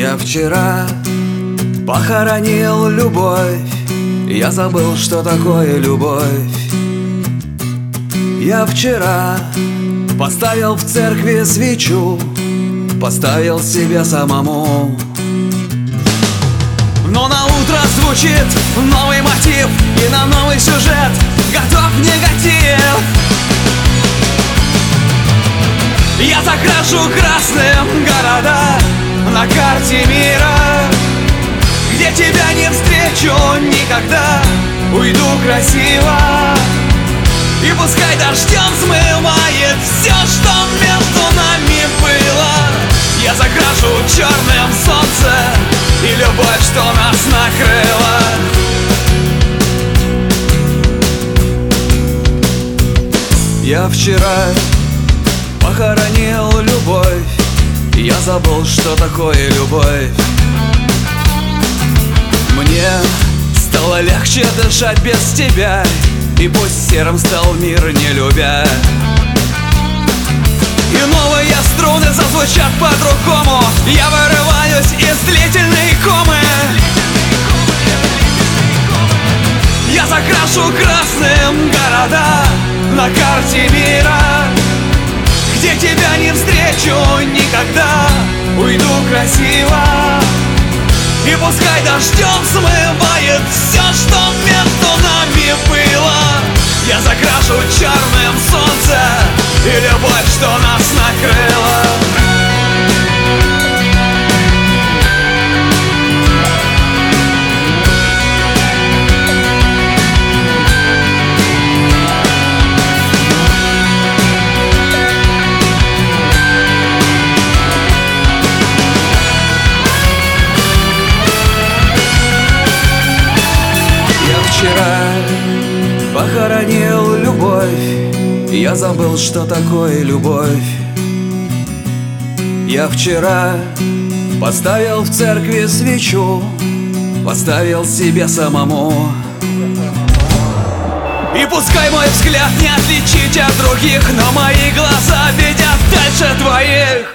Я вчера похоронил любовь, я забыл, что такое любовь. Я вчера поставил в церкви свечу, поставил себе самому. Но на утро звучит новый мотив, и на новый сюжет готов негатив. Я закрашу красным города на карте мира, где тебя не встречу никогда, уйду красиво. И пускай дождем смывает все, что между нами было. Я закрашу черным солнце и любовь, что нас накрыла. Я вчера похоронил любовь, я забыл, что такое любовь. Мне стало легче дышать без тебя, и пусть серым стал мир, не любя. И новые струны зазвучат по-другому, я вырываюсь из длительной комы. Я закрашу красным города на карте мира, где тебя не встречу никогда, уйду красиво. И пускай дождем смывает все, что между нами было. Я закрашу черным солнце и любовь, что нас накрыла. Вчера похоронил любовь, я забыл, что такое любовь. Я вчера поставил в церкви свечу, поставил себе самому. И пускай мой взгляд не отличить от других, но мои глаза видят дальше твоих.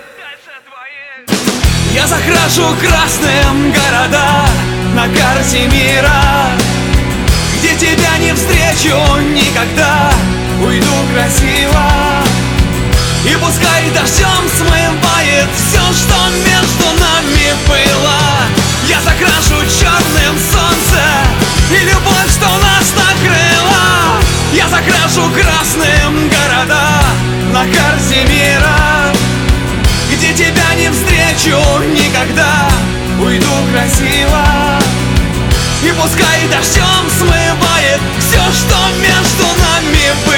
Я закрашу красным города на карте мира, где тебя не встречу никогда, уйду красиво. И пускай дождем смывает все, что между нами было. Я закрашу черным солнце и любовь, что нас накрыла. Я закрашу красным города на карте мира, где тебя не встречу никогда, уйду красиво. И пускай дождем смывает все, что между нами было.